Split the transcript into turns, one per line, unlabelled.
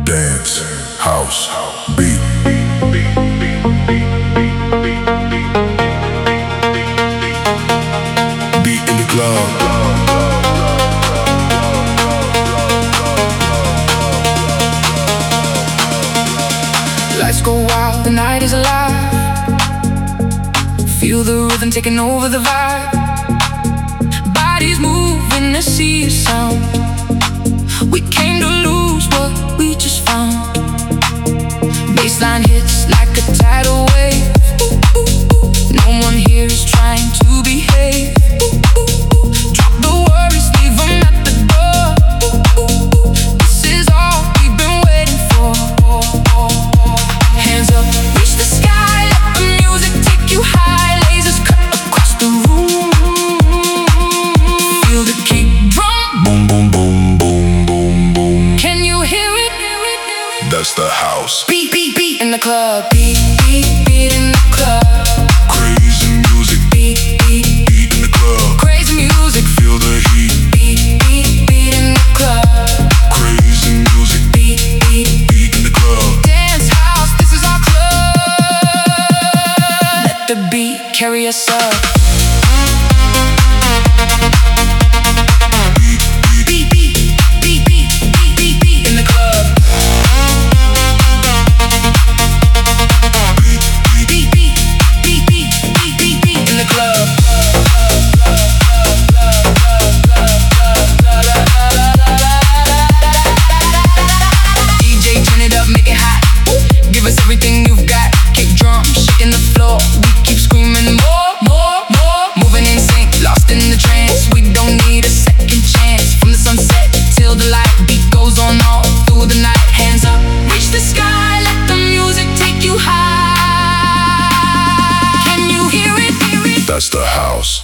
dance, house, beat. Beat in the club.
Lights go wild, the night is alive. Feel the rhythm taking over the vibe. Bodies moving, the sea of sound. We came to lose what we just found. Baseline hits like a tidal wave. No one here is trying to behave. Drop the worries, leave them at the door. This is all we've been waiting for. Hands up, reach the sky, let the music take you high. Lasers cut across the room. Feel the kick drum.
Boom, boom, boom, boom, boom, boom.
Can you hear it?
That's the house.
Beat, beat, beat in the club. Beat, beat, beat in the club.
Crazy music.
Beat, beat,
Beat in the club.
crazy music.
Feel the heat.
Beat, beat, beat in the club.
Crazy music.
Beat, beat,
Beat in the club.
dance house, this is our club. Let the beat carry us up.
Beat, beat,
Beat, beat, beat, beat, beat, beat, beat in the club.
beat, beat.
Beat, beat, beat, beat, beat, beat, beat in the club. DJ, turn it up, make it hot. Give us everything you've got. Kick drum, shaking the floor. We keep screaming more, more, more. Moving in sync, lost in the trance. We don't need a second chance. From the sunset till the light, beat goes on all through the night. Hands up, reach the sky, let the music take you high. Can you hear it?
That's the house.